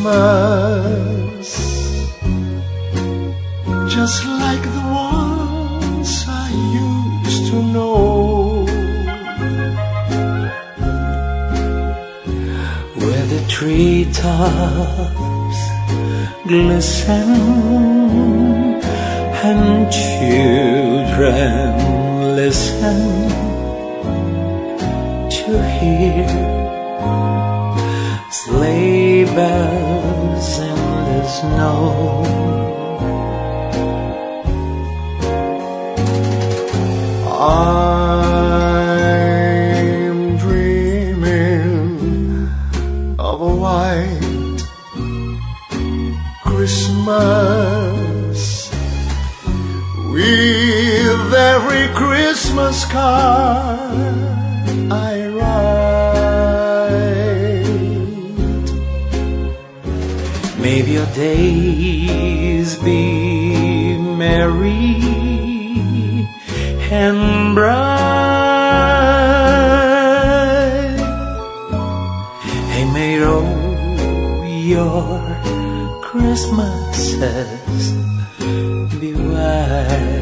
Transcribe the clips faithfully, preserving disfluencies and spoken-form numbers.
Christmas, just like the ones I used to know, where the treetops glisten and children listen to hear sleigh bells in the snow. I'm dreaming of a white Christmas with every Christmas card I write. May your days be merry and bright, and may all your Christmases be white.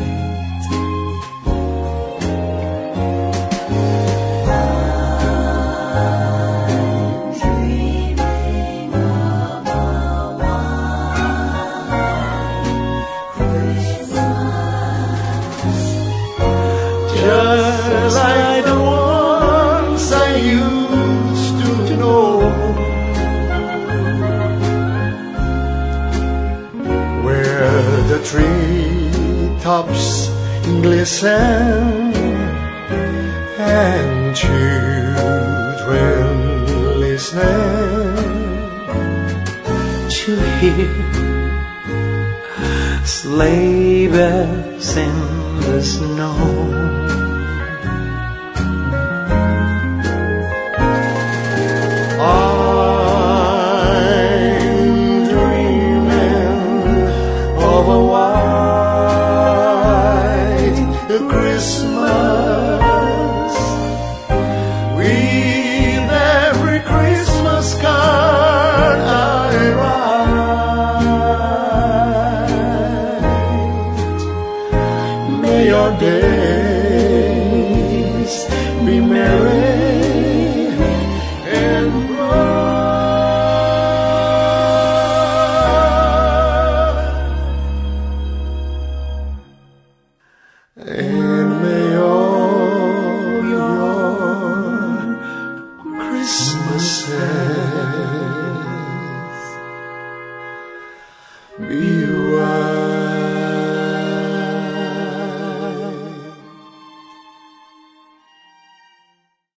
Just like the ones I used to know, where the treetops glisten and children listen to hear sleigh bells in the snow. I'm dreaming of a white Christmas with every Christmas card I write. May your days be merry and and may all your Christmases be white.